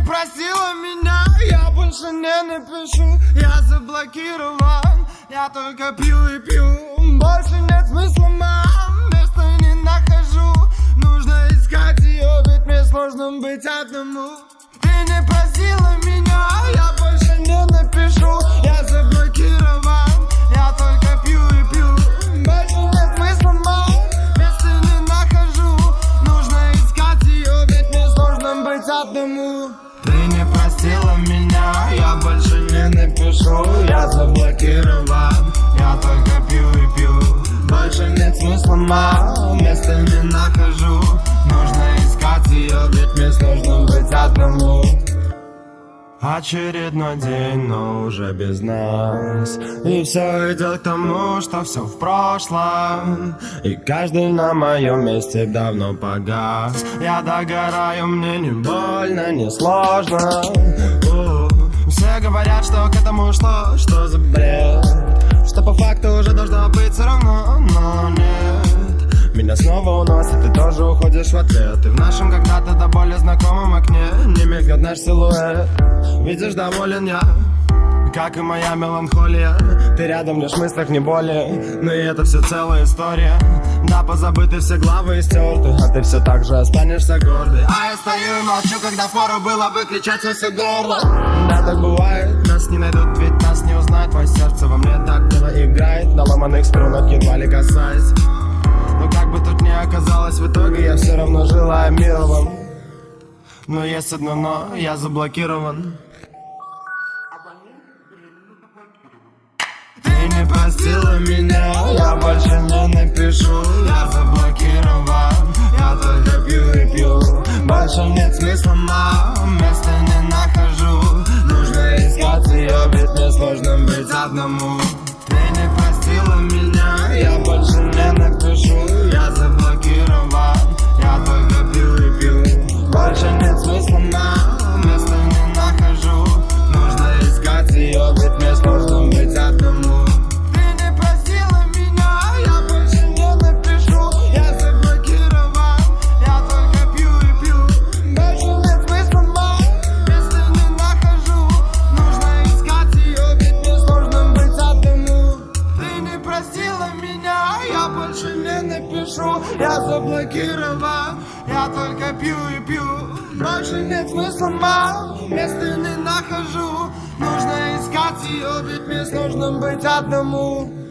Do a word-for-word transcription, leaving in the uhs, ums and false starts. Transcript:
просила меня, я больше не напишу. Я заблокирован, я только пью и пью. Больше нет смысла, мам, места не нахожу. Нужно искать ее, ведь мне сложно быть одному. Ты не просила меня, я больше не напишу. Я заблокирован, я только пью и пью. Больше нет смысла, мам, места не нахожу. Нужно искать ее, ведь мне сложно быть одному. Ты не простила меня, я больше не напишу. Я заблокирован, я только пью и пью. Больше нет смысла, мам, места не нахожу. Нужно искать ее, ведь мне сложно быть одному. Очередной день, но уже без нас. И все идет к тому, что все в прошлом. И каждый на моем месте давно погас. Я догораю, мне не больно, не сложно. У, все говорят, что к этому шло, что за бред. Что по факту уже должно быть все равно, но нет. Меня снова уносит, ты тоже уходишь в ответ. И в нашем когда-то до боли знакомом окне не мелькает наш силуэт. Видишь, доволен я, как и моя меланхолия. Ты рядом лишь в мыслях, не более. Но и это все целая история. Да, позабыты все главы и стерты, а ты все так же останешься гордой. А я стою и молчу, когда впору было бы кричать во все горло. Да, так бывает, нас не найдут, ведь нас не узнают. Твое сердце во мне так мило играет, на ломаных струнах едва ли касаясь. Но как бы тут ни оказалось, в итоге я все равно желаю мира вам. Но есть одно но, я заблокирован. Ты не простила меня, я больше не напишу. Я заблокирован, я только пью и пью. Больше нет смысла, мам, места не нахожу. Нужно искать ее, ведь мне сложно быть одному. Ты не простила меня, я больше не напишу. Я заблокирован, я только пью и пью. Больше нет смысла, мам, места не нахожу. Нужно искать ее, ведь мне сложно быть одному. Ты не просила меня, я больше не напишу. Я заблокирован, я только пью и пью. Больше нет смысла, мам, места не нахожу. Нужно искать ее, ведь мне сложно быть одному. Ты не просила меня, я больше не напишу. Я заблокирован, я только пью и пью. Больше нет смысла, мам, места не нахожу. Нужно искать ее, ведь мне сложно быть одному.